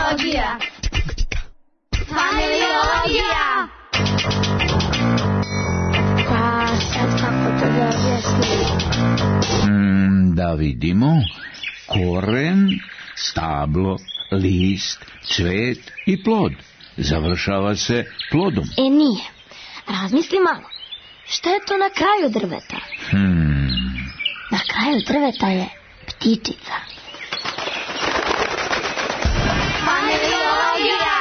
Familiologija. Familiologija. Pa sad kako to da objasnim? Da vidimo. Koren, stablo, list, cvet i plod. Završava se plodom. Nije. Razmisli malo. Šta je to na kraju drveta? Na kraju drveta je ptičica. Familiologija.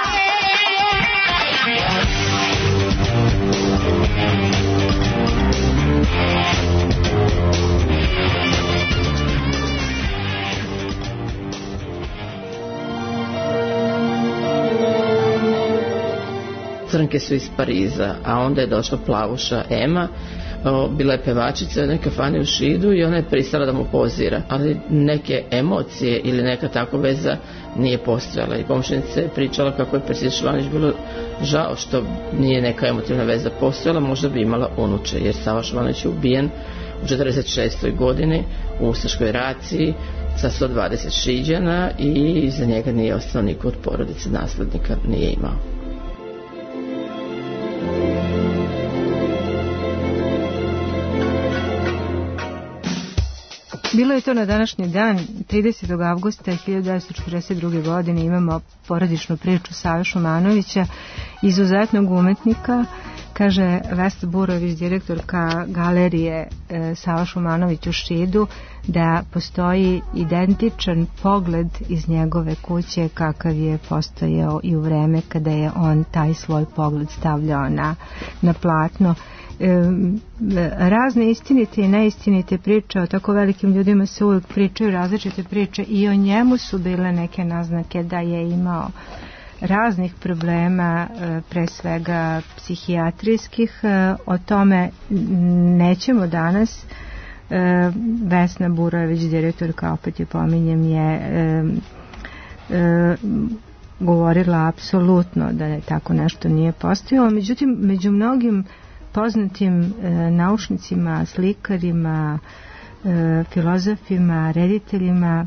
Crnke su iz Pariza, a onda je došla plavuša Ema, bila je pevačica u nekoj kafani u Šidu i ona je pristala da mu pozira, ali neke emocije ili neka tako veza nije postojala i komšinica je pričala kako je Persija Šivanić bilo žao što nije neka emotivna veza postojala, možda bi imala unuče, jer Sava Šivanić je ubijen u 46. godini u ustaškoj raciji sa 120 Šiđana i iza njega nije ostao niko od porodice, naslednika nije imao. Bilo je to na današnji dan, 30. avgusta 1942. godine. Imamo porodičnu priču Save Šumanovića, izuzetnog umetnika. Kaže Vesna Burović, direktorka galerije Sava Šumanović u Šidu, da postoji identičan pogled iz njegove kuće kakav je postojao i u vreme kada je on taj svoj pogled stavljao na platno. Razne istinite i neistinite priče o tako velikim ljudima se uvijek pričaju različite priče i o njemu su bile neke naznake da je imao raznih problema, pre svega psihijatrijskih. O tome nećemo danas. Vesna Burović, direktorka, opet je pominjem, je govorila apsolutno da ne, tako nešto nije postojalo. Međutim, među mnogim poznatim naučnicima, slikarima, filozofima, rediteljima,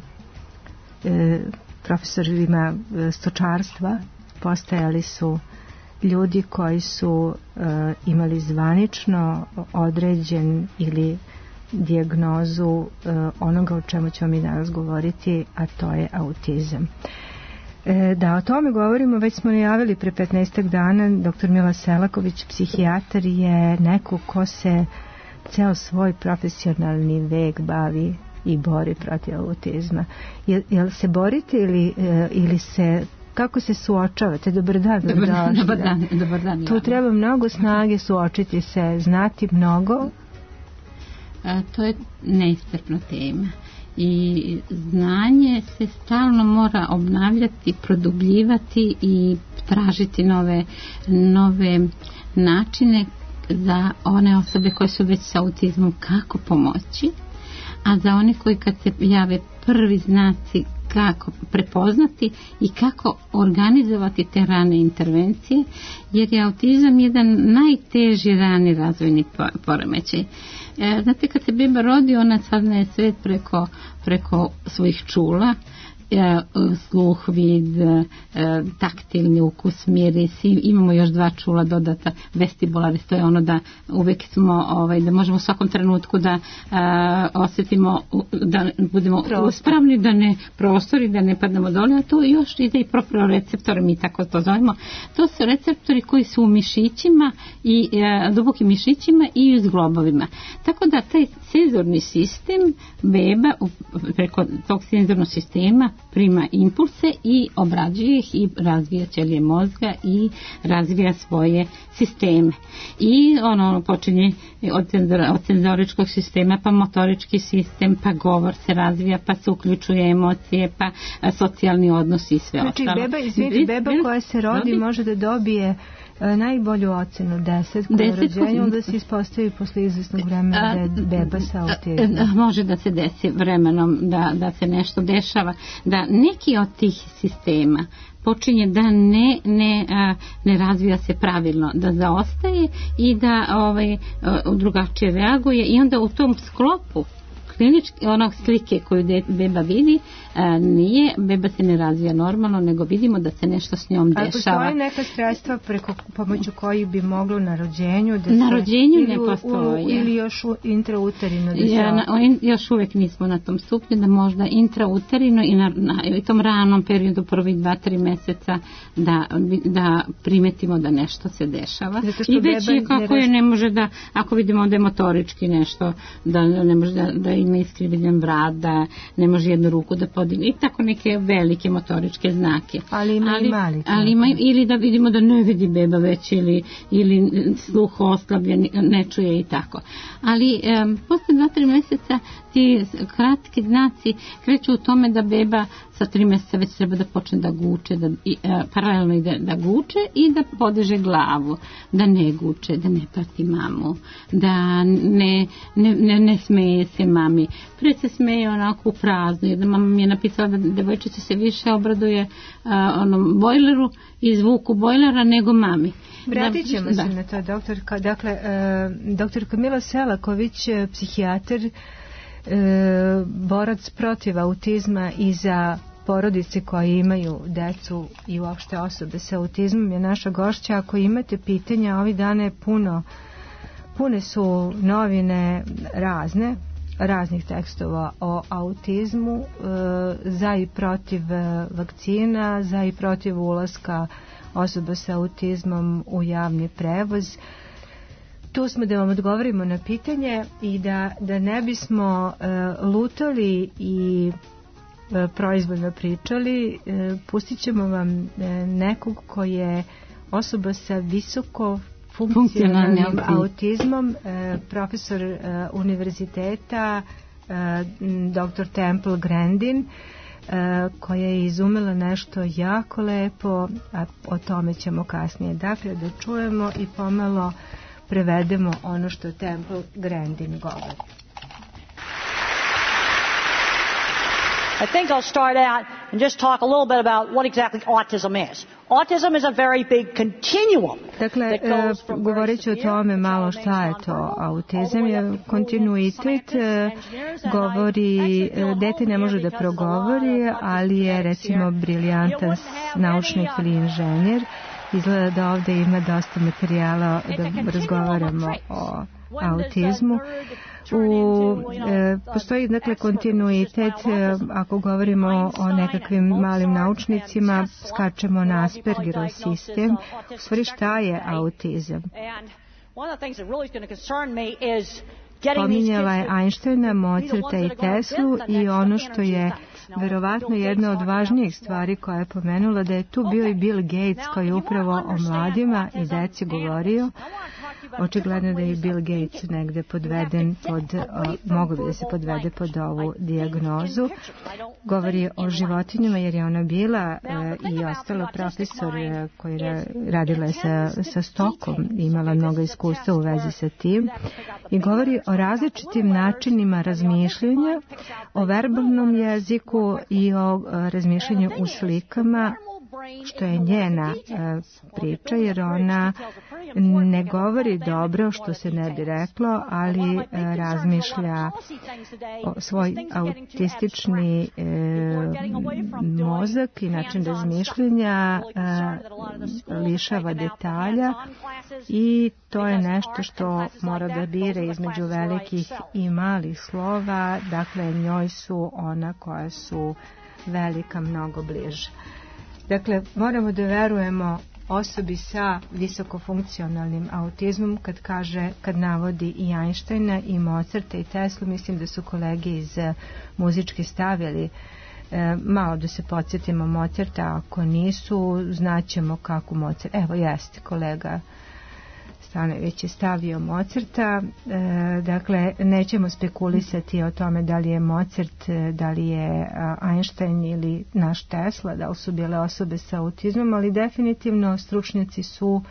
profesorima stočarstva postajali su ljudi koji su imali zvanično određen ili dijagnozu onoga o čemu ćemo mi danas govoriti, a to je autizam. Da o tome govorimo, već smo najavili pre 15 dana. Dr. Mila Selaković, psihijatar, je neko ko se ceo svoj profesionalni vek bavi i bori protiv autizma. Jel se borite ili se, kako se suočavate? Dobar dan. Dobar dan. Tu treba mnogo snage suočiti se, znati mnogo. To je neiscrpna tema. I znanje se stalno mora obnavljati, produbljivati i tražiti nove načine za one osobe koje su već sa autizmom kako pomoći, a za one koji kad se jave prvi znaci kako prepoznati i kako organizovati te rane intervencije, jer je autizam jedan najteži rani razvojni poremećaj. Znate, kad se beba rodi, ona saznaje svet preko svojih čula, sluh, vid, taktilni ukus, miris, imamo još 2 čula dodata, vestibularis, to je ono da uvek smo, da možemo u svakom trenutku da osjetimo, da budemo uspravni, da ne prostori, da ne padnemo dole, a to još ide i proprioreceptori, mi tako to zovemo. To su receptori koji su u mišićima, i dubokim mišićima i u zglobovima. Tako da taj senzorni sistem beba preko tog senzornog sistema prima impulse i obrađuje ih i razvija ćelije mozga i razvija svoje sisteme. I ono počinje od senzoričkog sistema, pa motorički sistem, pa govor se razvija, pa se uključuje emocije, pa socijalni odnosi i sve ostalo. Znači beba koja se rodi može da dobije najbolju ocenu 10 koja rođenja, onda se ispostavi posle izvesnog vremena da je beba sa autizmom. Može da se desi vremenom da se nešto dešava, da neki od tih sistema počinje da ne razvija se pravilno, da zaostaje i da drugačije reaguje, i onda u tom sklopu klinički onog slike koju beba vidi, nije, beba se ne razvija normalno, nego vidimo da se nešto s njom dešava. Ali postoji neka sredstva pomoću kojih bi moglo na rođenju da na rođenju ne postoji. Ili još intrauterino? Još uvijek nismo na tom stupnju da možda intrauterino i na tom ranom periodu prvih 2-3 mjeseca da primetimo da nešto se dešava. I već je kako je ne može da, ako vidimo da je motorički nešto, da ne može da ima iskrivljen vrat, da ne može jednu ruku da podigne i tako neke velike motoričke znake. Ali ima i mali. Ali ima, ili da vidimo da ne vidi beba već ili sluh oslabljen, ne čuje i tako. Ali posle 2-3 mjeseca ti kratki znaci kreću u tome da beba sa 3 mjeseca već treba da počne da guče, paralelno i da guče i da podiže glavu, da ne guče, da ne prati mamu, da ne smeje se mami. Prije se smeje onako u prazno. Jedna mama mi je napisala da devojčica se više obraduje onom bojleru i zvuku bojlera nego mami. Vratit ćemo se na to, doktorka. Dakle, doktorka Mila Selaković, psihijatar, borac protiv autizma i za porodice koje imaju decu i uopšte osobe sa autizmom je naša gošća. Ako imate pitanja, ovih dana je pune su novine raznih tekstova o autizmu, za i protiv vakcina, za i protiv ulaska osoba sa autizmom u javni prevoz. Tu smo da vam odgovorimo na pitanje i da ne bismo lutali i proizvoljno pričali, pustit ćemo vam nekog ko je osoba sa visoko funkcionalnim autizmom, profesor univerziteta dr. Temple Grandin, koja je izumela nešto jako lepo, a o tome ćemo kasnije. Dakle, da čujemo i pomalo prevedemo ono što Temple Grandin govori. I think I'll start out and just talk a little bit about what exactly autism is. Autism is a very big continuum. Dakle, govorit ću o tome malo šta je to. Autizam je kontinuitet, govori, dete ne može da progovori, ali je recimo briljantan naučnik ili inženjer. Izgleda da ovdje ima dosta materijala da razgovaramo o autizmu. Postoji dakle kontinuitet, ako govorimo o nekakvim malim naučnicima, skačemo na Aspergerov sistem. U stvari šta je autizam? Pominjala je Einsteina, Mozarta i Teslu i ono što je verovatno jedna od važnijih stvari koja je pomenula, da je tu bio i Bill Gates koji je upravo o mladima i deci govorio. Očigledno da je Bill Gates negde podveden mogu bi da se podvede pod ovu dijagnozu. Govori o životinjama jer je ona bila i ostala profesor koji radila je sa stokom, imala mnogo iskustva u vezi sa tim i govori o različitim načinima razmišljanja, o verbalnom jeziku i o razmišljanju u slikama, što je njena priča, jer ona ne govori dobro, što se ne bi reklo, ali razmišlja svoj autistični mozak i način razmišljanja lišava detalja i to je nešto što mora da bira između velikih i malih slova, dakle njoj su ona koja su velika mnogo bliže. Dakle, moramo da verujemo osobi sa visokofunkcionalnim autizmom kad navodi i Einsteina i Mozarta i Teslu. Mislim da su kolege iz muzičke stavili malo da se podsjetimo Mozarta, ako nisu znaćemo kako Mozart. Evo jeste, kolega Stanović je stavio Mozarta. Dakle, nećemo spekulisati o tome da li je Mozart, da li je Einstein ili naš Tesla, da li su bile osobe sa autizmom, ali definitivno stručnjaci su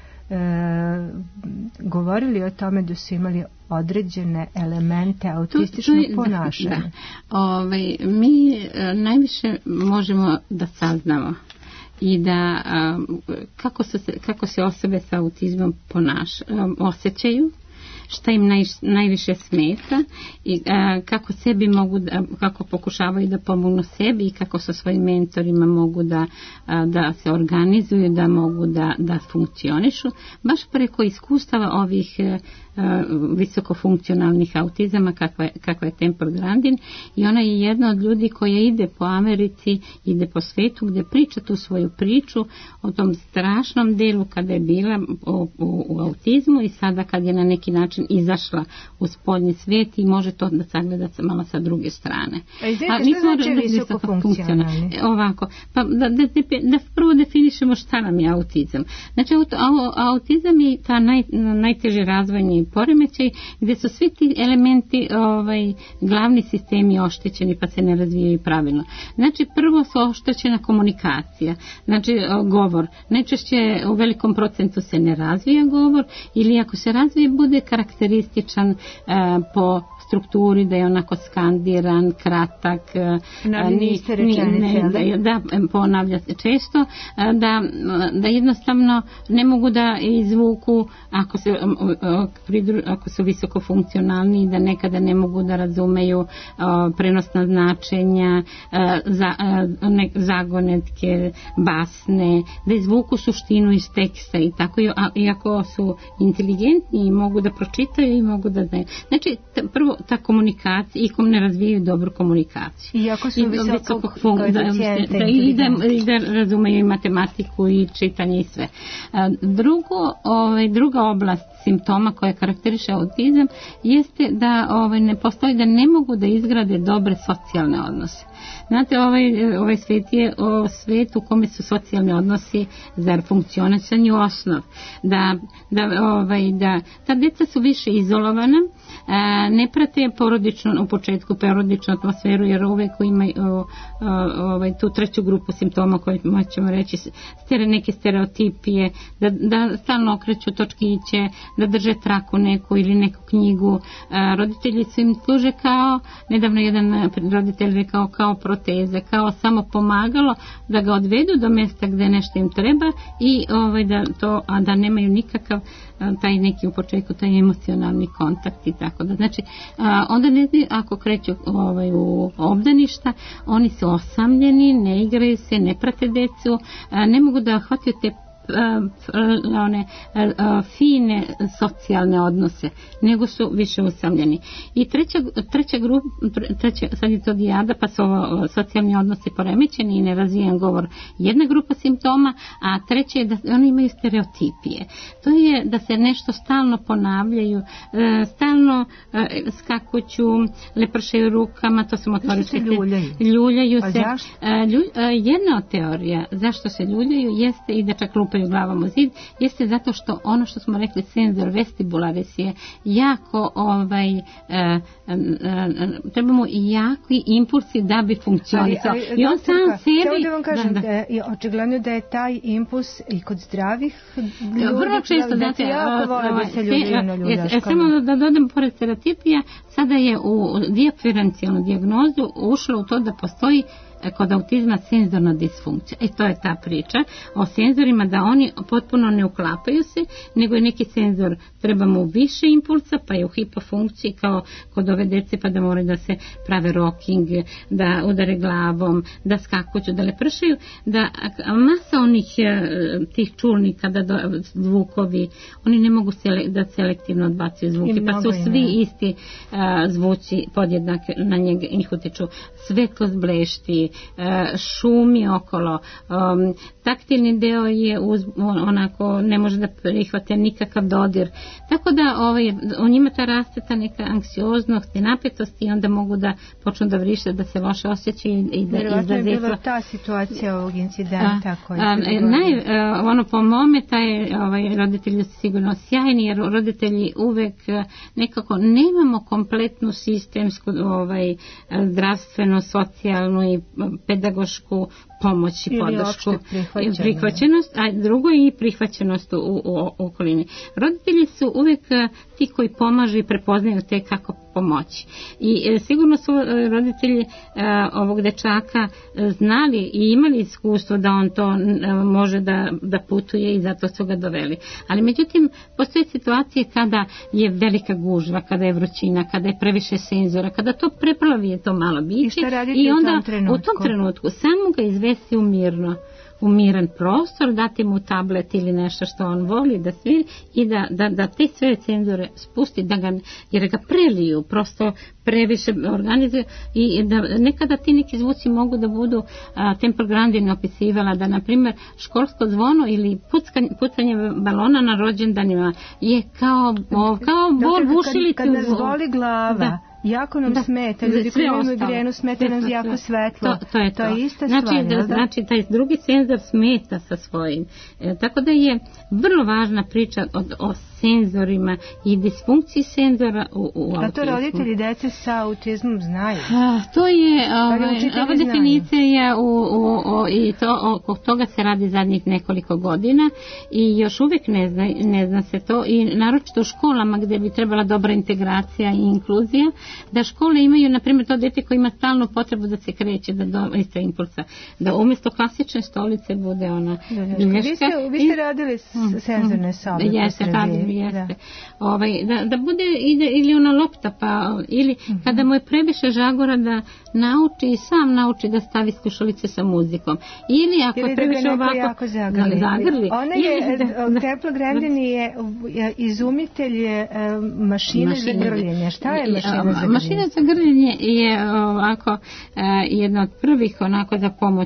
govorili o tome da su imali određene elemente autističnog ponašanja. Mi najviše možemo da saznamo i da kako se osobe sa autizmom osjećaju, šta im najviše smeta i kako sebi mogu kako pokušavaju da pomognu sebi i kako sa svojim mentorima mogu da se organizuju, da mogu da funkcionišu, baš preko iskustava ovih visokofunkcionalnih autizama kakva je Temple Grandin, i ona je jedna od ljudi koja ide po Americi, ide po svetu gdje priča tu svoju priču o tom strašnom delu kada je bila u autizmu i sada kad je na neki način izašla u spoljni svijet i može to da sagleda malo sa druge strane. A što znači visokofunkcionalni? Ovako, pa da prvo definišemo šta nam je autizam. Znači autizam je ta najteži razvojni poremećaj gdje su svi ti elementi glavni sistemi oštećeni pa se ne razvijaju pravilno. Znači prvo su oštećena komunikacija, znači govor. Najčešće u velikom procentu se ne razvija govor, ili ako se razvije bude karakterističan po strukturi, da je onako skandiran, kratak, da ponavlja se često, da jednostavno ne mogu da izvuku ako su visoko funkcionalni, da nekada ne mogu da razumeju prenosna značenja, zagonetke, basne, da izvuku suštinu iz teksta i tako, iako su inteligentni i mogu da pročitaju i mogu da znaju. Znači, prvo ta komunikacija, i ne razvijaju dobru komunikaciju. Iako su visoko koeficijente i da razumeju i matematiku i čitanje i sve. Druga oblast simptoma koja karakteriše autizam jeste da ne postoji, da ne mogu da izgrade dobre socijalne odnose. Znate, ovaj svijet je svijet u kome su socijalni odnosi za funkcionisanje osnov. Da ta djeca su više izolovana, ne prate u početku porodičnu atmosferu, jer uvijek imaju tu treću grupu simptoma koje ćemo reći neke stereotipije, da stalno okreću točkiće, da drže traku neku ili neku knjigu. Roditelji su im služe kao, nedavno jedan roditelj rekao, kao proteze, kao samo pomagalo da ga odvedu do mjesta gdje nešto im treba i da nemaju nikakav taj neki u početku taj emocionalni kontakt i tako da. Znači, onda ako kreću u obdaništa, oni su osamljeni, ne igraju se, ne prate decu, ne mogu da hvataju te one fine socijalne odnose, nego su više usamljeni. I treća grupa, sad je to dijada, pa su socijalni odnosi poremećeni i nerazvijen govor, jedna grupa simptoma, a treća je da oni imaju stereotipije. To je da se nešto stalno ponavljaju, stalno skakuću, lepršaju rukama, to su motoričke, ljuljaju se. Jedna od teorija zašto se ljuljaju jeste i da čak lupaju glavom u zid, jeste zato što ono što smo rekli, senzor vestibularis je jako trebamo i jaki impulsi da bi funkcionisao. I on sam sebi... Da vam kažem, očigledno da je taj impuls i kod zdravih ljudi, vrlo često, da se jako vole da se ljuljaju na ljuljaškama. Samo da dodam, pored stereotipija, sada je u diferencijalnu dijagnozu ušlo u to da postoji kod autizma senzorna disfunkcija. To je ta priča o senzorima, da oni potpuno ne uklapaju se, nego je neki senzor treba mu više impulsa, pa je u hipofunkciji kao kod ove djece, pa da moraju da se prave rocking, da udare glavom, da skakuću, da lepršaju, da masa onih tih čulnika, zvukovi, oni ne mogu da selektivno odbacuju zvuke, pa su svi isti zvuci podjednake na njih utiču. Svetlost blešti, šumi okolo, taktilni deo je onako ne može da prihvate nikakav dodir, tako da u njima ta raste ta neka anksioznost i napetost i onda mogu da počnu da vrište, da se loše osjećaju i da vjerovatno je bila ta situacija ovog incidenta po mome taj roditelji su sigurno sjajni, jer roditelji uvek nekako nemamo kompletnu sistemsku zdravstvenu, socijalnu i pedagošku pomoć i podršku, prihvaćenost, a drugo je i prihvaćenost u okolini. Roditelji su uvijek ti koji pomažu i prepoznaju te kako pomoći. I sigurno su roditelji ovog dečaka znali i imali iskustvo da on to može da putuje i zato su ga doveli. Ali međutim, postoje situacije kada je velika gužva, kada je vrućina, kada je previše senzora, kada to preplavi to malo biće i onda u tom trenutku samo ga izvesti u miran prostor, dati mu tablet ili nešto što on voli da sviri i da te sve cenzore spusti, jer ga preliju, prosto previše organizuje i da nekada ti neki zvuci mogu da budu, Temple Grandin opisivala da, na primjer, školsko zvono ili pucanje balona na rođendanima je kao bol bušilice. Kad nas boli glava, jako nam smeta, ljudi koji imaju migrenu, smeta nam jako svetlo. To je ista stvar. Znači, taj drugi senzor smeta sa svojim. Tako da je vrlo važna priča o senzorima i disfunkciji senzora u autizmu. A to roditelji dece sa autizmom znaju? To je, ova definicija je i oko toga se radi zadnjih nekoliko godina i još uvijek ne zna se to i naročito u školama gdje bi trebala dobra integracija i inkluzija, da škole imaju, na primjer, to dete koje ima stalnu potrebu da se kreće, da isto impulsa, da umjesto klasične stolice bude ona bilješka. Vi ste radili senzorne sobe? Jeste. Da bude ili ona lopta, ili kada mu je previše žagora da nauči i sam nauči da stavi slušalice sa muzikom. Ili ako je previše ovako zagrli. Ona je, Temple Grandin je izumitelj mašine za grljenje. Šta je mašina za grljenje? Mašina za grljenje je ovako jedna od prvih onako za pomoć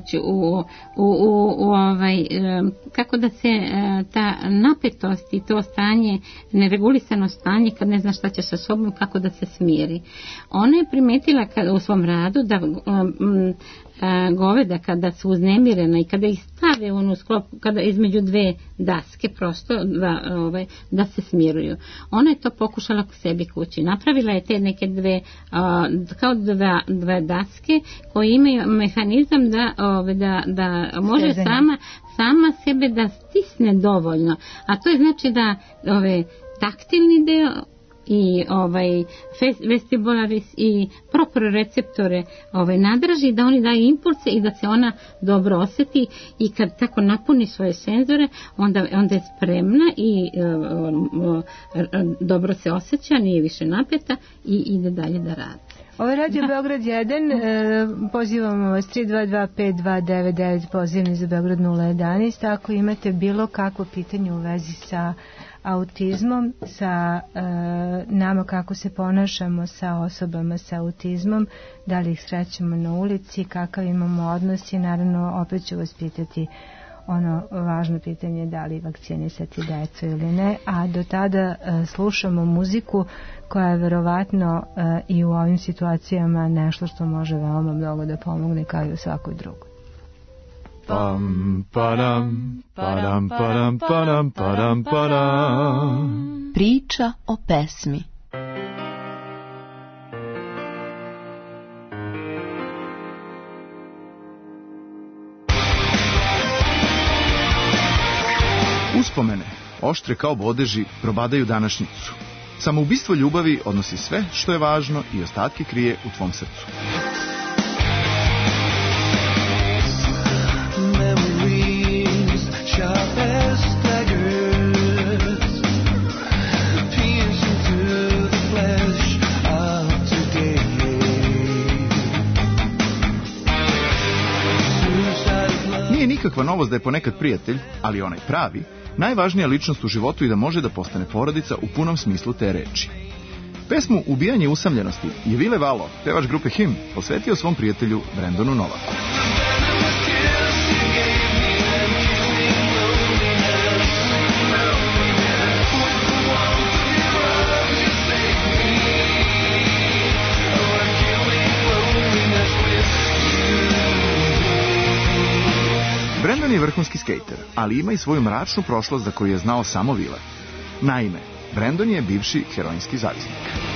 kako da se ta napetost i to stanje, neregulisano stanje kad ne zna šta će sa sobom, kako da se smiri. Ona je primetila u svom radu da goveda kada su uznemirena i kada ih stave u sklop, kada između dve daske prosto da se smiruju. Ona je to pokušala k sebi kući. Napravila je te neke kao dve daske koje imaju mehanizam da može sama sebe da stisne dovoljno. A to je znači da taktilni deo i vestibularis i proprioreceptore nadraži, da oni daju impulse i da se ona dobro osjeti i kad tako napuni svoje senzore, onda je spremna i dobro se osjeća, nije više napeta i ide dalje da radi. Ovo je Radio Beograd 1, pozivamo vas 322-5299, pozivni za Beograd 011, ako imate bilo kakvo pitanje u vezi sa autizmom, sa nama kako se ponašamo sa osobama sa autizmom, da li ih srećemo na ulici, kakav imamo odnos i naravno opet ću vas pitati ono važno pitanje da li vakcinisati decu ili ne, a do tada slušamo muziku koja je verovatno i u ovim situacijama nešto što može veoma mnogo da pomogne kao i u svakoj drugoj. Priča o pesmi. Uspomene, oštre kao bodeži, probadaju današnjicu. Samoubistvo ljubavi odnosi sve što je važno i ostatke krije u tvom srcu. Nije nikakva novost da je ponekad prijatelj, ali onaj pravi, najvažnija ličnost u životu i da može da postane porodica u punom smislu te reči. Pesmu Ubijanje usamljenosti je Vile Valo, pevač grupe Him, posvetio svom prijatelju Brendonu Novaku. Brendon je vrhunski skejter, ali ima i svoju mračnu prošlost za koju je znao samo Vile. Naime, Brendon je bivši heroinski zavisnik.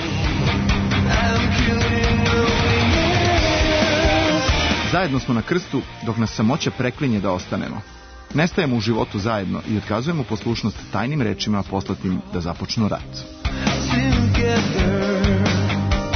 Zajedno smo na krstu dok nas samoća preklinje da ostanemo. Nestajemo u životu zajedno i otkazujemo poslušnost tajnim rečima poslatim da započnu rat.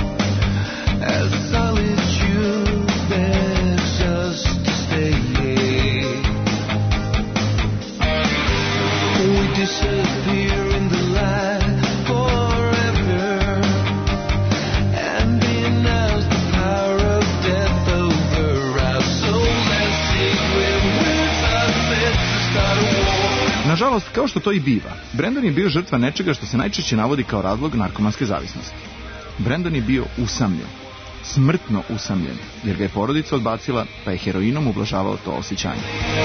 Nažalost, kao što to i biva, Brandon je bio žrtva nečega što se najčešće navodi kao razlog narkomanske zavisnosti. Brandon je bio usamljen, smrtno usamljen, jer ga je porodica odbacila, pa je heroinom ublažavao to osjećanje.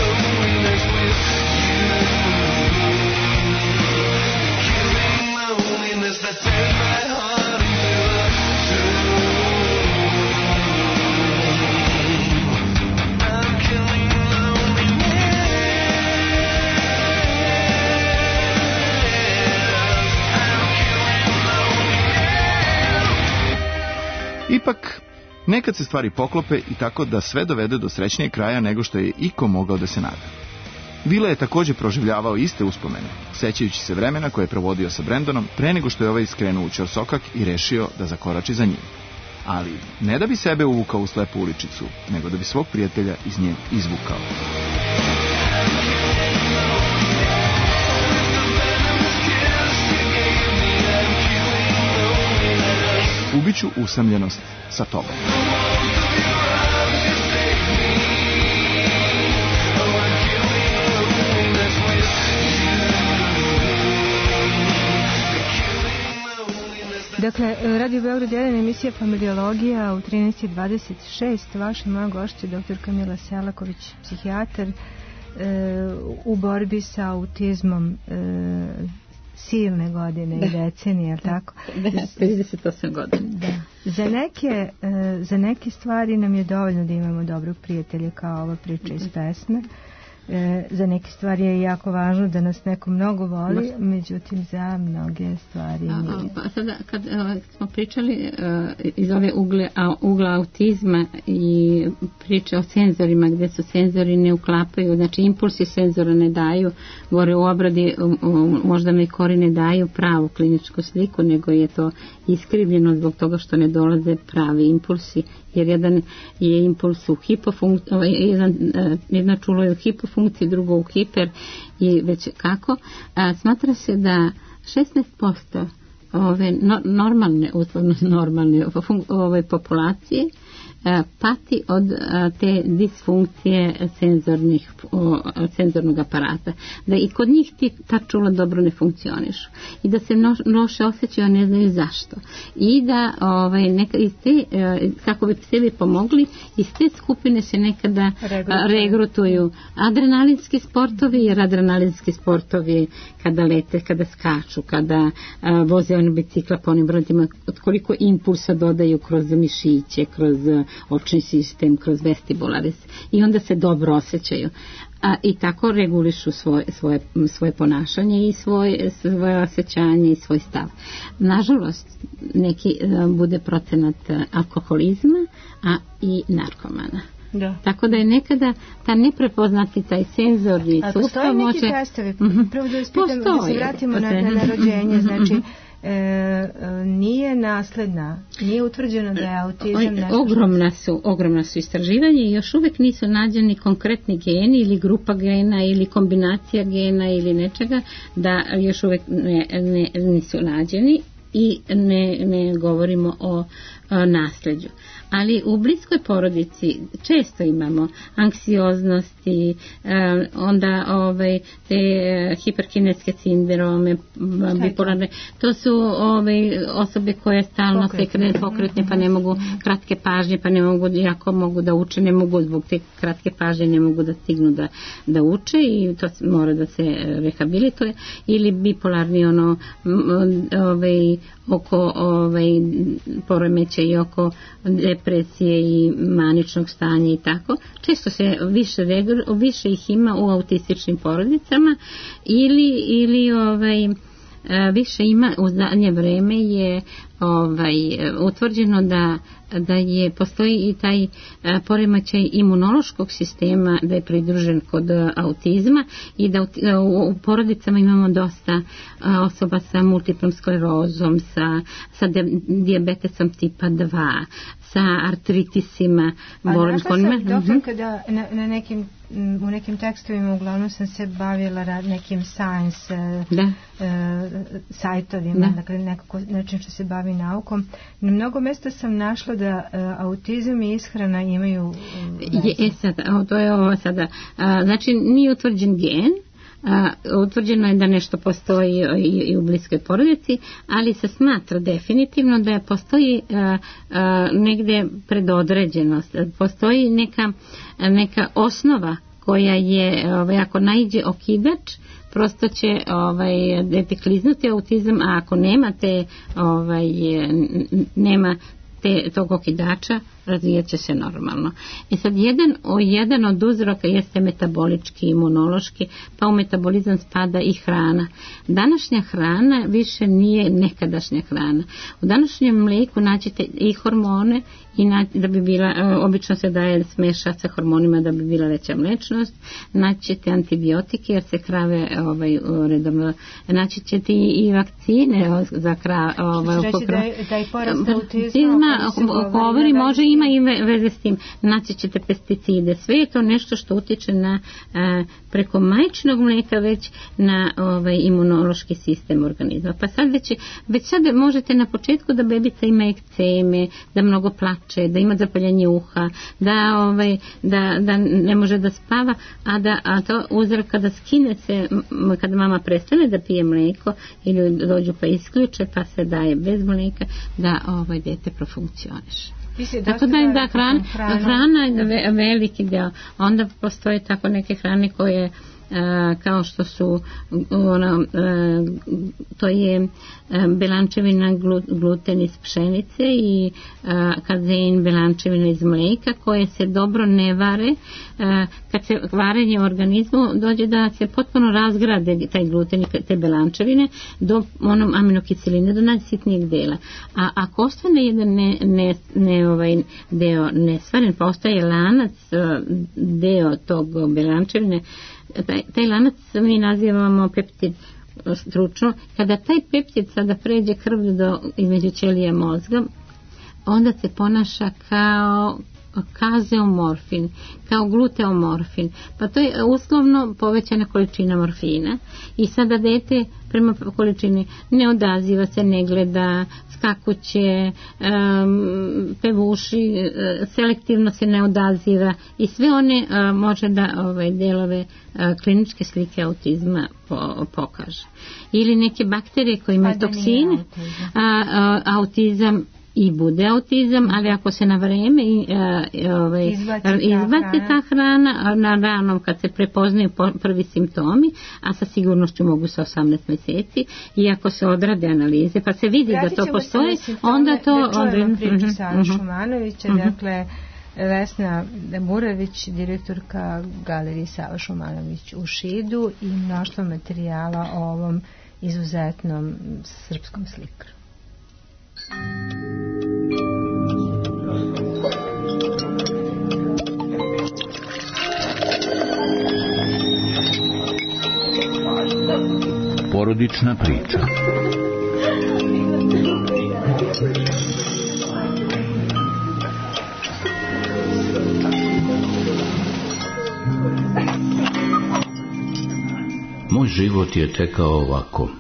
Ipak, nekad se stvari poklope i tako da sve dovede do srećnijeg kraja nego što je iko mogao da se nada. Vile je također proživljavao iste uspomene, sećajući se vremena koje je provodio sa Brandonom pre nego što je ovaj skrenuo u ćorsokak i rešio da zakorači za njim. Ali ne da bi sebe uvukao u slepu uličicu, nego da bi svog prijatelja iz nje izvukao. Ubiću usamljenost sa tobom. Dakle, Radio Beograd 1, emisija Familiologija u 13:26. Vaša moja gošća je dr. Kamila Selaković, psihijatar u borbi sa autizmom silne godine i decenije, tako? 38 godina. Da. Za neke stvari nam je dovoljno da imamo dobrog prijatelja kao ova priča iz pesme. Za neke stvari je jako važno da nas neko mnogo voli, međutim za mnoge stvari nije. Pa sada kad smo pričali iz ove ugla autizma i priče o senzorima gdje su senzori ne uklapaju, znači impulsi senzora ne daju, gore u obradi možda me kori ne daju pravu kliničku sliku, nego je to iskrivljeno zbog toga što ne dolaze pravi impulsi, jer jedan je impuls u hipofunkciji, jedna čulo je u hipofunkciji, drugo u hiper i već kako. Smatra se da 16% ove normalne ove populacije pati od te disfunkcije senzornog aparata, da i kod njih ta čula dobro ne funkcionišu i da se loše osjećaju, ne znaju zašto, i da iz te, kako bi sebi pomogli, iz te skupine se nekada regrutuju adrenalinski sportovi, jer adrenalinski sportovi kada lete, kada skaču, kada voze on bicikla po onim brodima, koliko impulsa dodaju kroz mišiće, kroz očni sistem, kroz vestibularis, i onda se dobro osjećaju. I tako regulišu svoje ponašanje i svoje osjećanje i svoj stav. Nažalost, neki bude procenat alkoholizma, a i narkomana. Da. Tako da je nekada ta neprepoznati taj senzor i sustav može... Postoje neki testovi? Prvo da vas pitam, da se vratimo na rođenje, znači nije nasledna, nije utvrđeno da je autizam nešto... Ogromna su istraživanja i još uvijek nisu nađeni konkretni geni ili grupa gena ili kombinacija gena ili nečega, da još uvijek nisu nađeni i ne govorimo o nasljeđu. Ali u bliskoj porodici često imamo anksioznosti, onda te hiperkinetske sindrome, bipolarne. To su osobe koje stalno pokretne, pa ne mogu kratke pažnje, pa ne mogu, jako mogu da uče, ne mogu zbog te kratke pažnje, ne mogu da stignu da uče i to mora da se rehabilituje. Ili bipolarni oko poremeća i oko depresije i maničnog stanja i tako. Često se više ih ima u autističnim porodicama ili više ima u zadnje vreme je utvrđeno da postoji i taj poremećaj imunološkog sistema, da je pridružen kod autizma i da u porodicama imamo dosta osoba sa multiplom sklerozom, sa dijabetesom tipa 2, sa artritisima, bolnim konima. Doktor, kada u nekim tekstovima uglavnom sam se bavila nekim science sajtovima, dakle nekako način što se bavi naukom. Na mnogo mesta sam našla da autizam i ishrana imaju to je ovo sada. Znači nije utvrđen gen, utvrđeno je da nešto postoji i u bliskoj porodici, ali se smatra definitivno da postoji negdje predodređenost, postoji neka osnova koja je, ako naiđe okidač, prosto će dete kliznuti autizam, a ako nema tog okidača, razvijat će se normalno. I sad jedan od uzroka jeste metabolički, imunološki, pa u metabolizam spada i hrana. Današnja hrana više nije nekadašnja hrana. U današnjem mlijeku naćete i hormone, da bi bila, obično se daje smeša sa hormonima da bi bila veća mlečnost, naćete antibiotike jer se krave redovno, naći ćete i vakcine za krave. Da je porast autizma govori, može ima i veze s tim, naći ćete pesticide, sve je to nešto što utječe na preko majčinog mlijeka već na imunološki sistem organizma. Pa sad već sad možete na početku da bebica ima ekceme, da mnogo plače, da ima zapaljenje uha, da ne može da spava, a to uzrok kada skine se, kada mama prestane da pije mlijeko ili dođu pa isključe pa se daje bez mlijeka, da dete profunkcioniše. Tako da hrana je veliki deo. Onda postoje tako neke hrane koje kao što su to je belančevina gluten iz pšenice i kazein belančevina iz mlijeka koje se dobro ne vare. Kad se varenje u organizmu dođe da se potpuno razgrade taj gluten i te belančevine do onom aminokiseline, do najsitnijeg dela. A ako ostane jedan deo nesvaren, pa ostaje lanac deo tog belančevine, taj lanac mi nazivamo peptid stručno. Kada taj peptid sada pređe krv između ćelija mozga, onda se ponaša kao kazeomorfin, kao gluteomorfin, pa to je uslovno povećana količina morfina i sada dete prema količini ne odaziva se, ne gleda, skakuće, pevuši, selektivno se ne odaziva i sve one može da delove kliničke slike autizma pokaže. Ili neke bakterije koje imaju toksine, autizam i bude autizam, ali ako se na vreme izbaci ta hrana na ranom kad se prepoznaju prvi simptomi, a sa sigurnošću mogu sa 18 mjeseci, i ako se odrade analize pa se vidi da to postoji, onda to... Da čujemo priču Save Šumanovića, dakle Vesna Murević, direktorka Galerije Sava Šumanović u Šidu, i mnoštvo materijala o ovom izuzetnom srpskom slikaru. Porodična priča. Moj život je tekao ovako.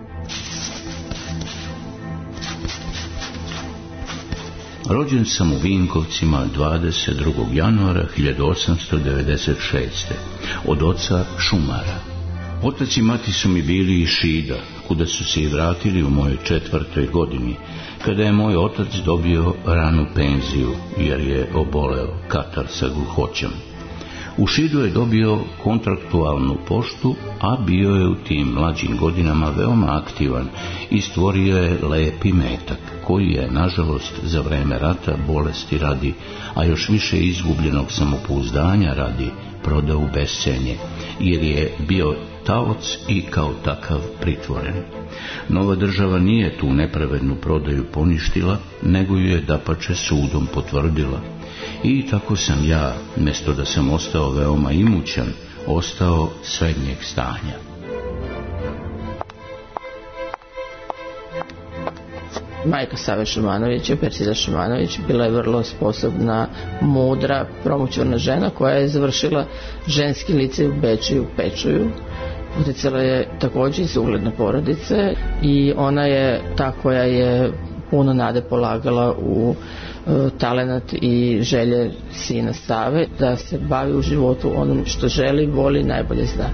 Rođen sam u Vinkovcima 22. januara 1896. od oca šumara. Otac i mati su mi bili iz Šida, kuda su se i vratili u mojoj 4. godini, kada je moj otac dobio ranu penziju, jer je oboleo katar sa gluhoćom. U Šidu je dobio kontraktualnu poštu, a bio je u tim mlađim godinama veoma aktivan i stvorio je lep imetak, koji je, nažalost, za vreme rata, bolesti radi, a još više izgubljenog samopouzdanja radi, prodao u bescenje, jer je bio taoc i kao takav pritvoren. Nova država nije tu nepravednu prodaju poništila, nego ju je dapače sudom potvrdila. I tako sam ja, mjesto da sam ostao veoma imućan, ostao srednjeg stanja. Majka Save Šumanovića, Persida Šumanović, bila je vrlo sposobna, mudra, promućurna žena koja je završila ženski licej u Beču i u Pečuju. Uticala je također iz ugledne porodice i ona je ta koja je puno nade polagala u talenat i želje sina Save da se bavi u životu onom što želi, voli, najbolje zna.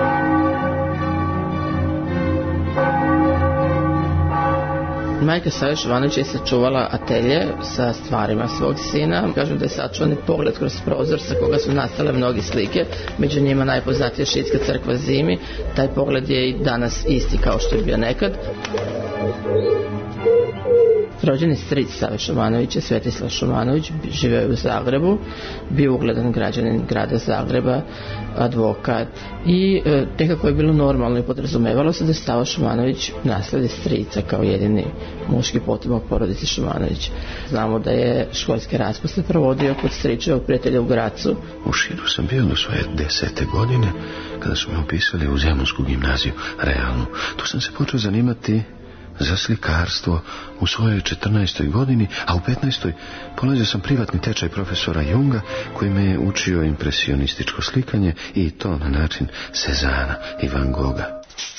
Majka Save Šumanovića je sačuvala atelje sa stvarima svog sina. Kažem da je sačuvan pogled kroz prozor sa koga su nastale mnogi slike, među njima najpoznatija Šidska crkva Zimi. Taj pogled je i danas isti kao što je bio nekad. Rođeni stric Save Šumanovića, Svetislav Šumanović, živeo je u Zagrebu, bio ugledan građanin grada Zagreba, advokat i nekako je bilo normalno i podrazumevalo se da Sava Šumanović nasledi strica kao jedini muški potomak porodice Šumanović. Znamo da je školske raspuste provodio kod stričevog prijatelja u Gracu. U Šidu sam bio do svoje 10. godine kada su me upisali u Zemunsku gimnaziju, realnu. Tu sam se počeo zanimati za slikarstvo u svojoj 14. godini, a u 15. polazio sam privatni tečaj profesora Junga koji me je učio impresionističko slikanje i to na način Cezana i Van Gogha.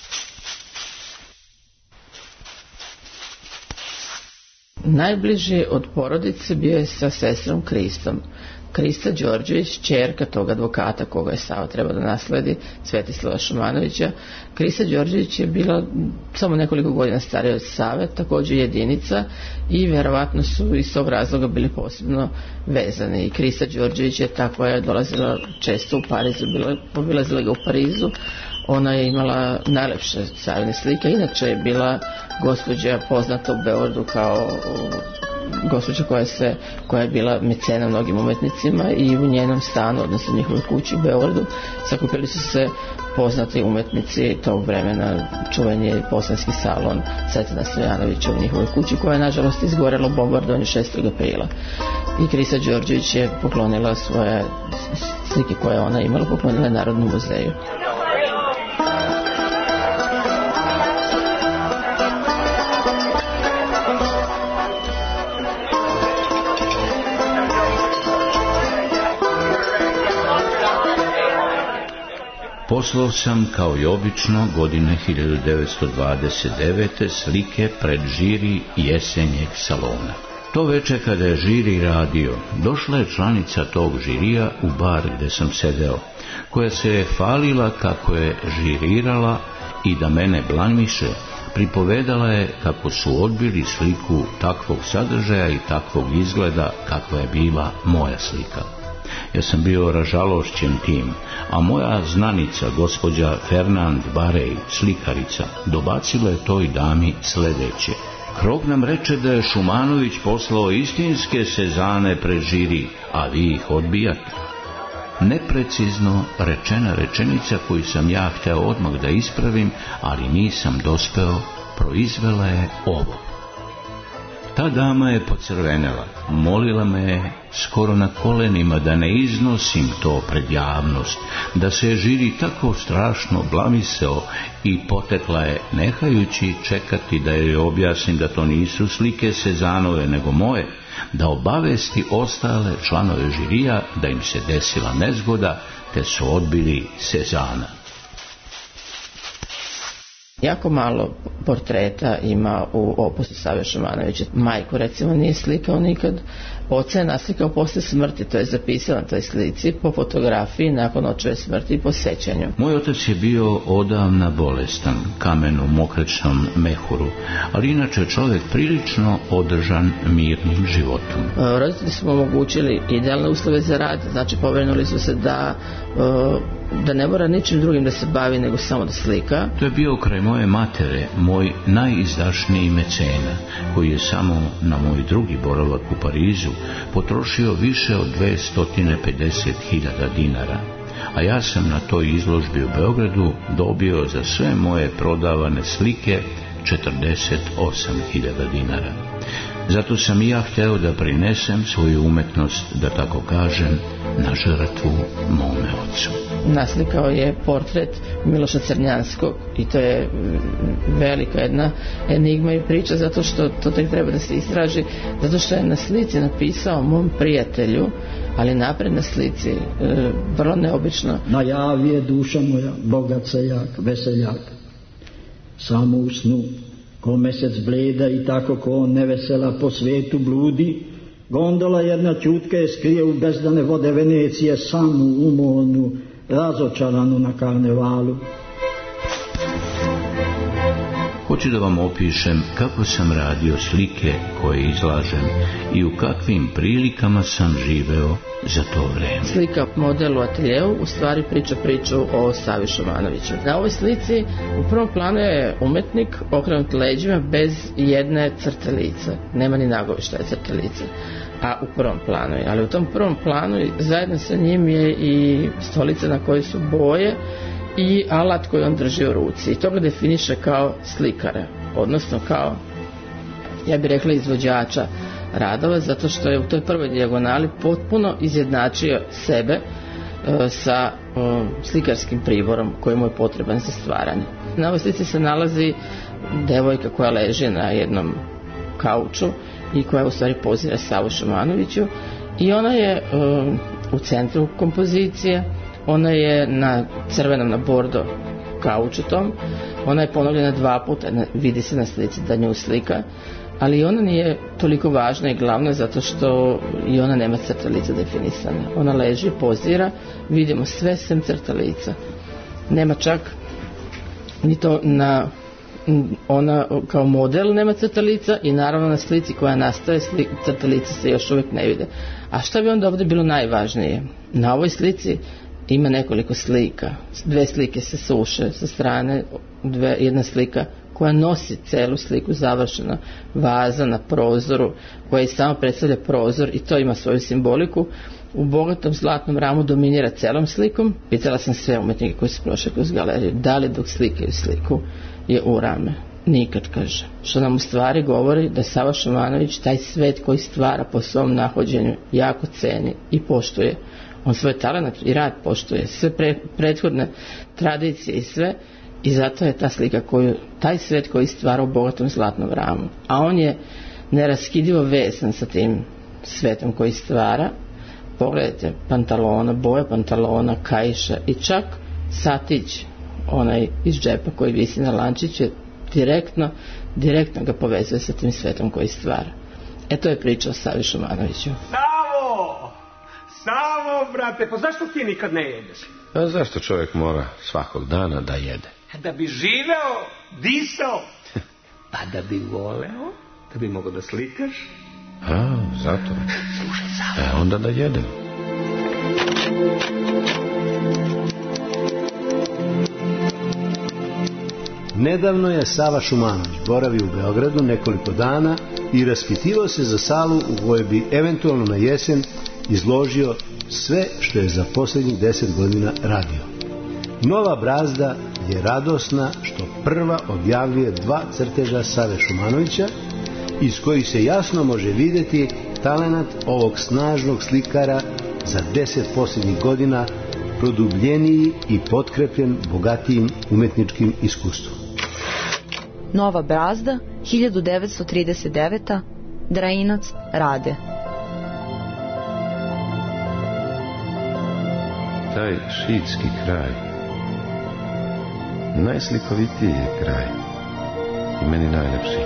Najbliži od porodice bio je sa sestrom Kristom. Krista Đorđević, ćerka tog advokata koga je Sava trebao da nasledi, Svetislava Šumanovića. Krista Đorđević je bila samo nekoliko godina starija od Save, također jedinica i verovatno su iz tog razloga bili posebno vezani. I Krista Đorđević je ta koja je dolazila često u Parizu, obilazila ga u Parizu. Ona je imala najlepše Savine slike, inače je bila gospođa poznata u Beogradu kao gospođa koja je bila mecena mnogim umetnicima i u njenom stanu, odnosno njihovoj kući u Beogradu, sakupili su se poznati umetnici tog vremena, čuveni je Bosanski salon Cvetana Stojanovića u njihovoj kući, koja je nažalost izgorela u bombardovanju 6. aprila. I Krista Đorđević je poklonila svoje slike koje ona imala, poklonila je Narodnom muzeju. Poslao sam kao i obično godine 1929. slike pred žiri jesenjeg salona. To veče kada je žiri radio, došla je članica tog žirija u bar gde sam sedeo, koja se je falila kako je žirirala i da mene blamiše, pripovedala je kako su odbili sliku takvog sadržaja i takvog izgleda kakva je bila moja slika. Ja sam bio ražalošćen tim, a moja znanica, gospođa Fernand Barej, slikarica, dobacila je toj dami sledeće. Krog nam reče da je Šumanović poslao istinske Cezane pred žiri, a vi ih odbijate. Neprecizno rečena rečenica koju sam ja hteo odmah da ispravim, ali nisam dospeo, proizvela je ovo. Ta dama je pocrvenela, molila me je skoro na kolenima da ne iznosim to pred javnost, da se je žiri tako strašno blamisao i potekla je, nehajući čekati da joj objasnim da to nisu slike Cezanove nego moje, da obavesti ostale članove žirija da im se desila nezgoda, te su odbili Cezana. Jako malo portreta ima u opusu Save Šumanovića. Majku recimo nije slikao nikad, oca je naslikao posle smrti, to je zapisao na toj slici po fotografiji nakon očeve smrti i po sećanju. Moj otac je bio odavna bolestan, kamen u mokrečnom mehuru, ali inače čovjek prilično održan mirnim životom. Roditelji su mu omogućili idealne uslove za rad, znači povenuli su se da ne mora ničim drugim da se bavi nego samo da slika. To je bio kraj moje matere, moj najizdašniji mecena, koji je samo na moj drugi boravak u Parizu potrošio više od 250.000 dinara, a ja sam na toj izložbi u Beogradu dobio za sve moje prodavane slike 48.000 dinara. Zato sam i ja hteo da prinesem svoju umetnost, da tako kažem, na žrtvu mome ocu. Naslikao je portret Miloša Crnjanskog i to je velika jedna enigma i priča, zato što to tek treba da se istraži, zato što je na slici napisao mom prijatelju, ali napred na slici, vrlo neobično. Najavi je duša moja, bogat seljak, veseljak, samo u snu, ko mesec bleda i tako ko nevesela po svetu bludi. Gondola jedna ćutke je skrije u bezdane vode Venecije, samu umornu, razočaranu na karnevalu. Hoću da vam opišem kako sam radio slike koje izlažem i u kakvim prilikama sam živeo za to vreme. Slika model u ateljeu u stvari priča priču o Savi Šumanoviću. Na ovoj slici u prvom planu je umetnik okrenut leđima bez jedne crte lica. Nema ni nagovištaja crte lica. A u prvom planu je. Ali u tom prvom planu zajedno sa njim je i stolica na kojoj su boje i alat koji on drži u ruci. I to ga definiše kao slikara, odnosno kao, ja bih rekla, izvođača radova, zato što je u toj prvoj dijagonali potpuno izjednačio sebe sa slikarskim priborom koji mu je potreban za stvaranje. Na ovoj slici se nalazi devojka koja leži na jednom kauču i koja u stvari pozira Savu Šumanoviću i ona je u centru kompozicije. Ona je na crvenom, na bordo kauču tom. Ona je ponovljena 2 puta, vidi se na slici da nju slika, ali ona nije toliko važna i glavna zato što i ona nema crta lica definisane. Ona leži, pozira, vidimo sve sem crta lica. Nema čak ni to na... Ona kao model nema crta lica i naravno na slici koja nastaje crta lica se još uvijek ne vide. A šta bi onda ovdje bilo najvažnije? Na ovoj slici ima nekoliko slika. 2 slike se suše sa strane, jedna slika koja nosi celu sliku, završena vaza na prozoru koja i samo predstavlja prozor i to ima svoju simboliku. U bogatom zlatnom ramu dominira celom slikom. Pitala sam sve umetnike koji su prošli kroz galeriju, da li dok slikaju sliku je u rame. Nikad, kaže. Što nam u stvari govori da Sava Šumanović taj svet koji stvara po svom nahođenju jako ceni i poštuje. On svoj talent i rad poštuje, sve prethodne tradicije i sve, i zato je ta slika koju, taj svet koji stvara u bogatom zlatnom ramu. A on je neraskidivo vezan sa tim svetom koji stvara. Pogledajte pantalona, boja pantalona, kaiša i čak satić, onaj iz džepa koji visi na lančiću, direktno ga povezuje sa tim svetom koji stvara. To je priča o Savi Šumanoviću. Savo, brate, pa zašto ti nikad ne jedeš? A zašto čovjek mora svakog dana da jede? Da bi živeo, disao, pa da bi voleo, da bi mogao da slikaš. A, zato. Slušaj, Savo. Onda da jedem. Nedavno je Sava Šumanović boravio u Beogradu nekoliko dana i raspitivao se za salu u kojoj bi eventualno na jesen izložio sve što je za posljednjih 10 godina radio. Nova brazda je radosna što prva objavljuje 2 crteža Save Šumanovića, iz kojih se jasno može vidjeti talenat ovog snažnog slikara za 10 posljednjih godina, produbljeniji i potkrepljen bogatijim umetničkim iskustvom. Nova brazda, 1939. Drainac, Rade. Taj šidski kraj, najslikovitiji je kraj i meni najlepši.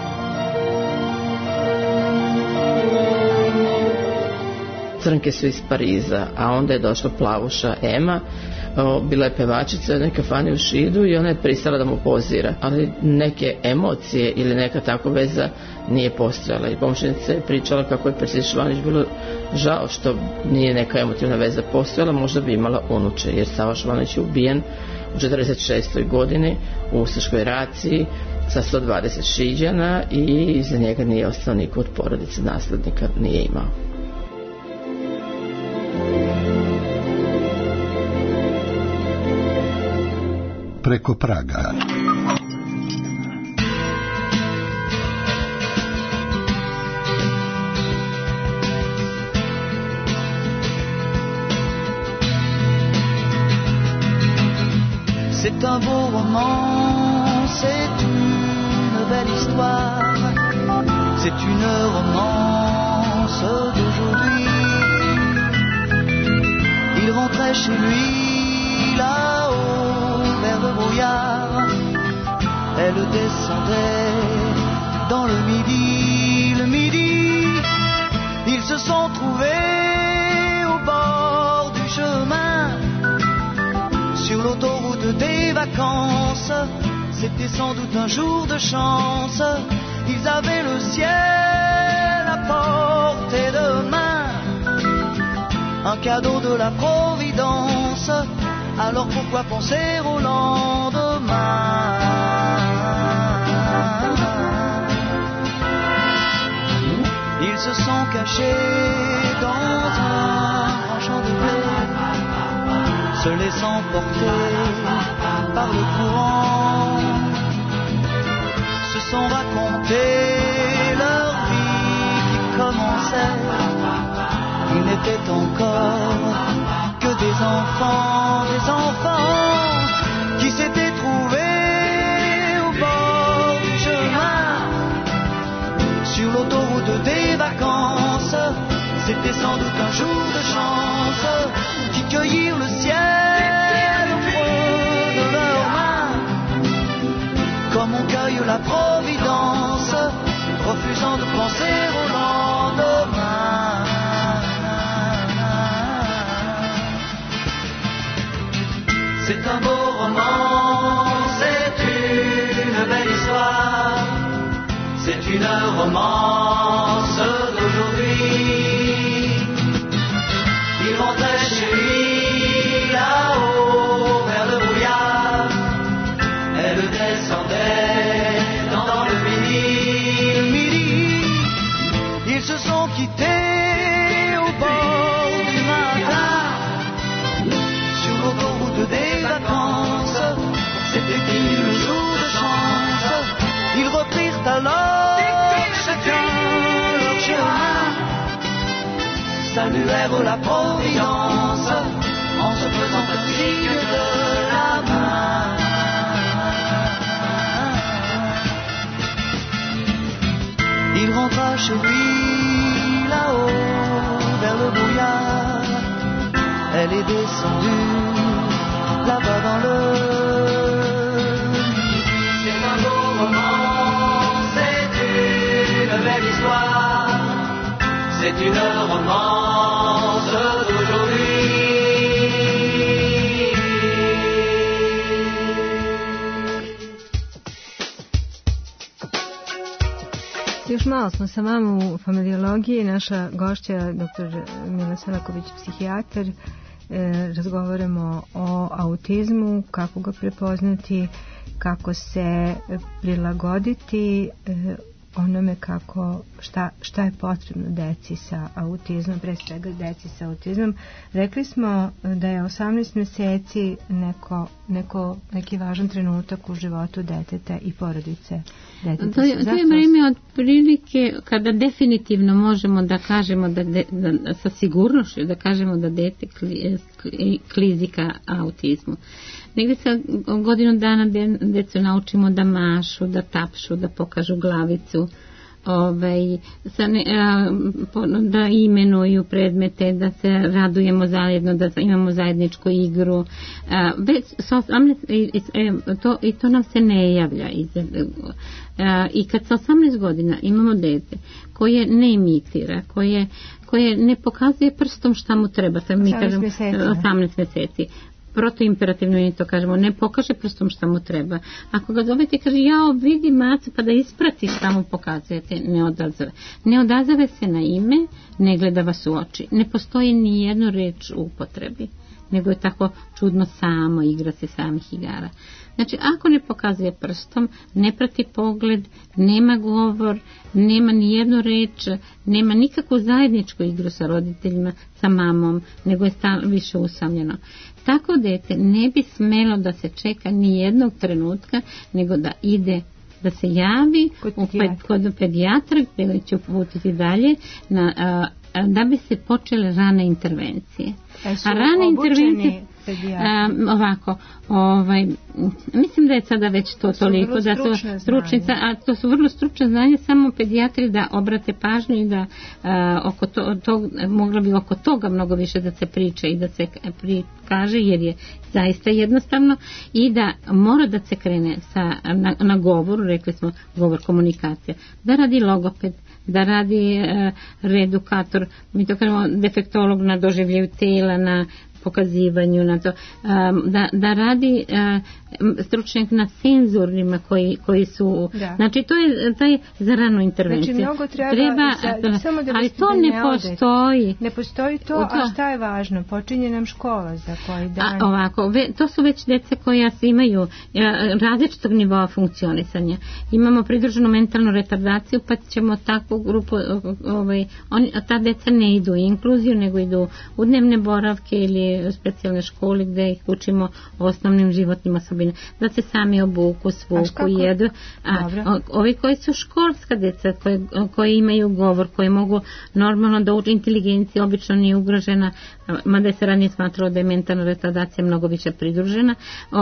Crnke su iz Pariza, a onda je došla plavuša Ema, bila je pevačica u jednoj kafani u Šidu i ona je pristala da mu pozira, ali neke emocije ili neka tako veza nije postojala i pomoćnica je pričala kako je Persiji Šumanović bilo žao što nije neka emotivna veza postojala, možda bi imala unuče, jer Sava Šumanović je ubijen u 46. godini u ustaškoj raciji sa 120 Šiđana i iza njega nije ostao niko od porodice, naslednika nije imao. Preko praga. C'est un beau roman, c'est une belle histoire, c'est une romance d'aujourd'hui. Il rentrait chez lui là-haut vers le brouillard, elle descendait dans le midi, ils se sont trouvés au bord du chemin, sur l'autoroute des vacances. C'était sans doute un jour de chance, ils avaient le ciel à portée de main, un cadeau de la Providence, alors pourquoi penser au lendemain? Ils se sont cachés dans un grand champ de blé, se laissant porter par le courant, se sont racontés leur vie qui commençait. Ils n'étaient encore que des enfants qui s'étaient trouvés au bord du chemin, sur l'autoroute des vacances. C'était sans doute un jour de chance, qui cueillirent le ciel au creux de leurs mains, comme on cueille la Providence, refusant de penser au lendemain. C'est un beau roman, c'est une belle histoire, c'est une romance d'aujourd'hui. Il rentrait chez lui là-haut vers le brouillard, elle descendait dans le midi. Ils se sont quittés au bord du matin, sur l'autoroute des vacances. C'était fini le jour de chance. Ils reprirent alors chacun leur chemin, saluèrent la Providence en se faisant un signe de la main. Il rentra chez lui là-haut vers le brouillard, elle est descendue là-bas dans le... C'est un beau roman, c'est une belle histoire, c'est une romance d'aujourd'hui. Još malo smo sa vama u familiologiji. Naša gošća, dr. Mila Selaković, psihijatar. Razgovaramo o autizmu, kako ga prepoznati, kako se prilagoditi onome kako, šta je potrebno deci sa autizmom, pre svega deci sa autizmom. Rekli smo da je 18 meseci neki važan trenutak u životu deteta i porodice deteta. To je vreme od prilike kada definitivno možemo da kažemo da sa sigurnošću da kažemo da dete klizi ka autizmu. Negdje sa godinu dana decu naučimo da mašu, da tapšu, da pokažu glavicu, da imenuju predmete, da se radujemo zajedno, da imamo zajedničku igru. I to nam se ne javlja. I kad sa 18 godina imamo dete koje ne imitira, koje ne pokazuje prstom šta mu treba, 18 mjeseci. Protoimperativno mi to kažemo, ne pokaže prstom šta mu treba. Ako ga zovete, kaže, jao, vidi macu, pa da isprati šta mu pokazujete, ne odazove se na ime, ne gleda vas u oči. Ne postoji ni jednu reč u upotrebi, nego je tako čudno samo, igra se samih igara. Znači, ako ne pokazuje prstom, ne prati pogled, nema govor, nema ni jednu reč, nema nikakvu zajedničku igru sa roditeljima, sa mamom, nego je više usamljeno. Tako dete ne bi smelo da se čeka ni jednog trenutka, nego da ide, da se javi kod pedijatra, gdje će uputiti dalje, da bi se počele rane intervencije. A rane intervencije Ovako, mislim da je sada već to toliko, da su stručnice, a to su vrlo stručne znanje, samo pedijatri da obrate pažnju i da oko mogla bi oko toga mnogo više da se priča i da se kaže, jer je zaista jednostavno, i da mora da se krene na govoru, rekli smo govor, komunikacija, da radi logoped, da radi reedukator, mi to kažemo defektolog na doživljaju tela, na pokazivanju, na to, da radi stručnjak na senzornima koji su, znači to je taj za ranu intervenciju. Znači mnogo treba samo da ali to ne postoji. Ne postoji to, a šta je važno? Počinje nam škola za koji dan. Ovako, to su već dece koja imaju različitog nivoa funkcionisanja. Imamo pridruženu mentalnu retardaciju, pa ćemo takvu grupu, ta deca ne idu u inkluziju, nego idu u dnevne boravke ili specijalne škole gde ih učimo osnovnim životnim osobinama, da se sami obuku, svuku, jedu. Ovi koji su školska deca, koji imaju govor, koji mogu normalno da uče, inteligencija obično nije ugrožena, mada se ranije smatralo da je mentalna retardacija mnogo više pridružena,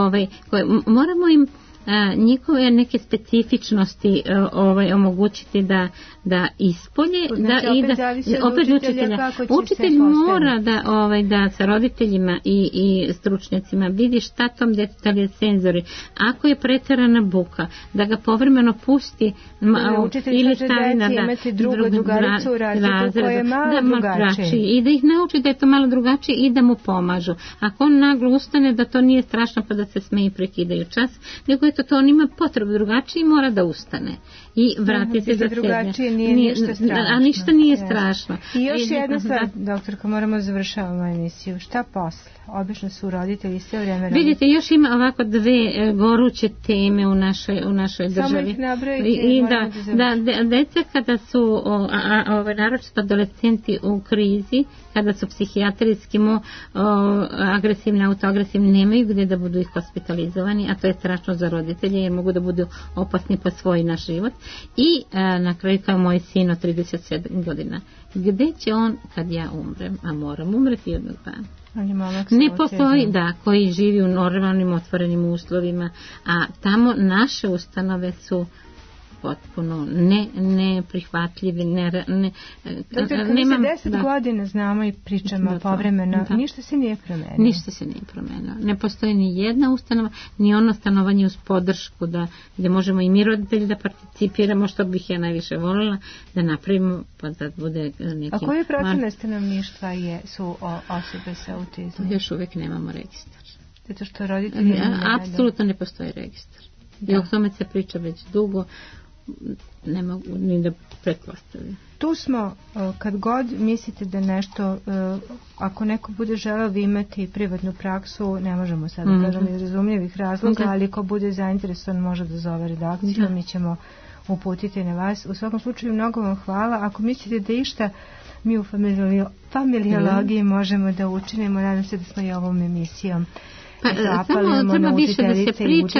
moramo im njihove neke specifičnosti omogućiti da ispolje, opet učitelj mora da sa roditeljima i stručnjacima vidi šta tom detalju je senzori. Ako je preterana buka, da ga povremeno pusti ili stavi na drugaricu u razredu koja je malo drugačiji i da ih nauči da je to malo drugačije i da mu pomažu. Ako on naglo ustane, da to nije strašno pa da se smeje i prekidaju čas, nego to on ima potrebu drugačije i mora da ustane i vrati se za drugačije nije ništa strašno. A ništa nije strašno. I još jedna stvar, doktorka, moramo završavamo emisiju. Šta posle? Obično su roditelji sve vreme vidite, još ima ovako dve goruće teme u našoj državi. Samo ih nabrojite i moramo da završimo. Deca kada su naročito adolescenti u krizi, kada su psihijatrijski agresivni, autoagresivni, nemaju gde da budu ih hospitalizovani, a to je strašno za roditelje jer mogu da budu opasni po svoj naš život. I na kraju kao moj sin od 37 godina. Gde će on kad ja umrem? A moram umreti jednog dana. Ne postoji, koji živi u normalnim otvorenim uslovima, a tamo naše ustanove su potpuno neprihvatljivi. Doktor, mi se 10 godina znamo i pričamo povremeno, ništa se nije promenilo. Ništa se nije promenilo. Ne postoji ni jedna ustanova, ni ono stanovanje uz podršku gdje možemo i mi roditelji da participiramo, što bih ja najviše voljela, da napravimo, pa da bude nekim... A koji procenat stanovništva su osobe sa autizmom? Još uvijek nemamo registar. Zato što roditelji... Apsolutno ne postoji registar. I o tome se priča već dugo, ne mogu ni da pretpostavljam. Tu smo, kad god mislite da nešto, ako neko bude želeo vi imati privatnu praksu, ne možemo sad da kažemo iz razumljivih razloga, ali ko bude zainteresovan može da zove redakciju, mi ćemo uputiti na vas. U svakom slučaju mnogo vam hvala. Ako mislite da išta mi u familiologiji možemo da učinimo, nadam se da smo i ovom emisijom samo treba više da se priča,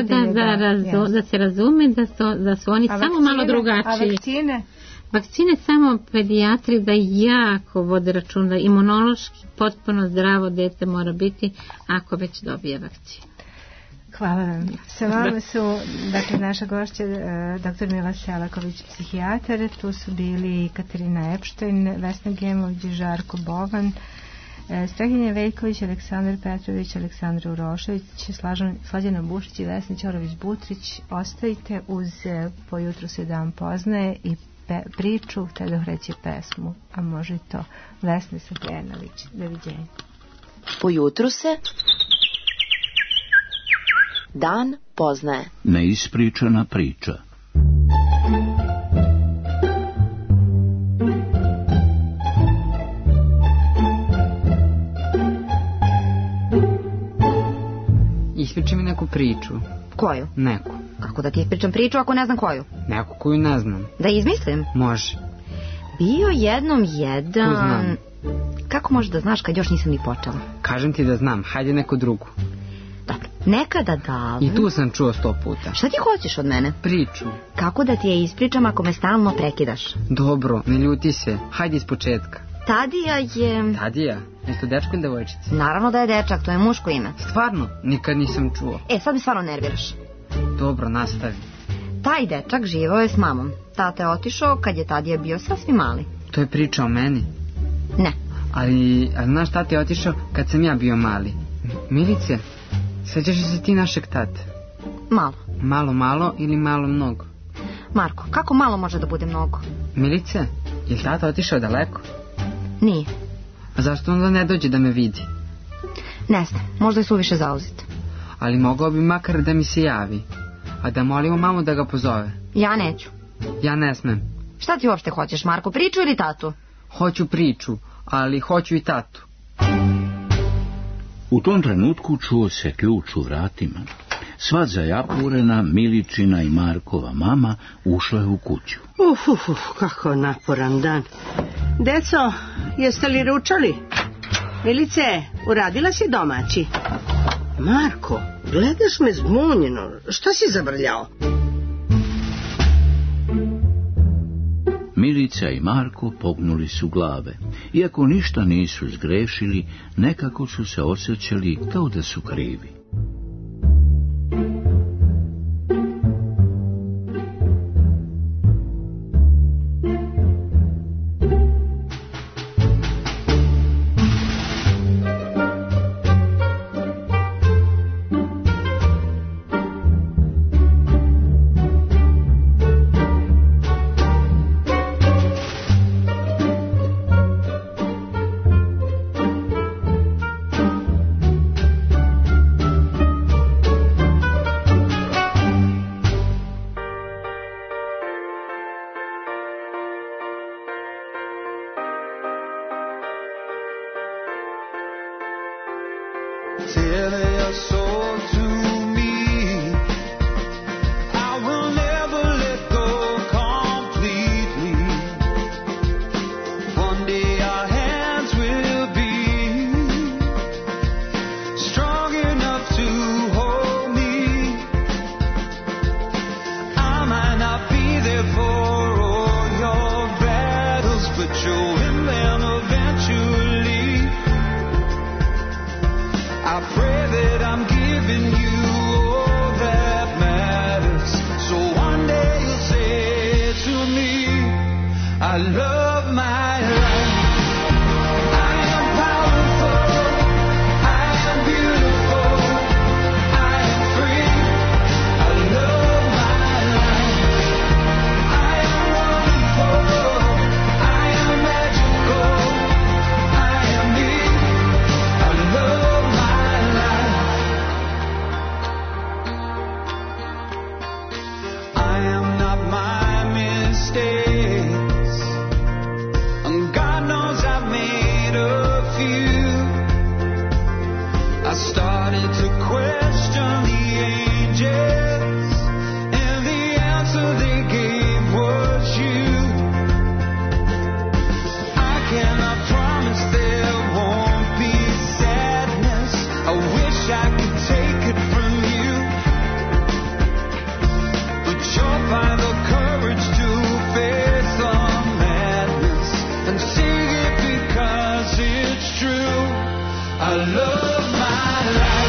da se razume da su oni samo malo drugačiji. A vakcine? Vakcine samo pedijatri da jako vode račun, da imunološki potpuno zdravo dete mora biti ako već dobije vakcinu. Hvala vam. Sa vama su, dakle, naša gošća, dr. Mila Selaković, psihijatar, tu su bili Katarina Epštajn, Vesna Gemović, Žarko Bovan, Strahinja Veljković, Aleksandar Petrović, Aleksandra Urošević, Slađana Bušić i Vesna Ćorović-Butrić. Ostajte uz Po jutru se dan poznaje i priču, te dohreći pesmu, a može i to Vesna Safljenović. Doviđenja. Po jutru se dan poznaje. Neispričana priča. Ispriči mi neku priču. Koju? Neku. Kako da ti ispričam priču ako ne znam koju? Neku koju ne znam. Da izmislim? Može. Bio jednom jedan... Tu znam. Kako možeš da znaš kad još nisam ni počela? Kažem ti da znam, hajde neku drugu. Dakle, nekada davno... I tu sam čuo 100 puta. Šta ti hoćeš od mene? Priču. Kako da ti je ispričam ako me stalno prekidaš? Dobro, ne ljuti se, hajde iz početka. Tadija je... Tadija? Jeste dečko ili devojčica? Naravno da je dečak, to je muško ime. Stvarno? Nikad nisam čuo. Sad mi stvarno nerviraš. Dobro, nastavi. Taj dečak živao je s mamom. Tata je otišao kad je Tadija bio sasvim mali. To je priča o meni? Ne. Ali znaš, tata je otišao kad sam ja bio mali. Milice, sećaš se ti našeg tate? Malo. Malo ili malo mnogo? Marko, kako malo može da bude mnogo? Milice, je li tata otišao daleko? Nije. A zašto onda ne dođe da me vidi? Ne znam, možda je suviše zauzet. Ali mogao bi makar da mi se javi. A da molimo mamu da ga pozove. Ja neću. Ja ne smem. Šta ti uopšte hoćeš, Marko, priču ili tatu? Hoću priču, ali hoću i tatu. U tom trenutku čuo se ključ u vratima. Sva zajapurena Miličina i Markova mama ušla je u kuću. Kako naporan dan. Deco, jeste li ručali? Milice, uradila si domaći? Marko, gledaš me zbunjeno. Šta si zabrljao? Milica i Marko pognuli su glave. Iako ništa nisu zgrešili, nekako su se osjećali kao da su krivi. I love my life.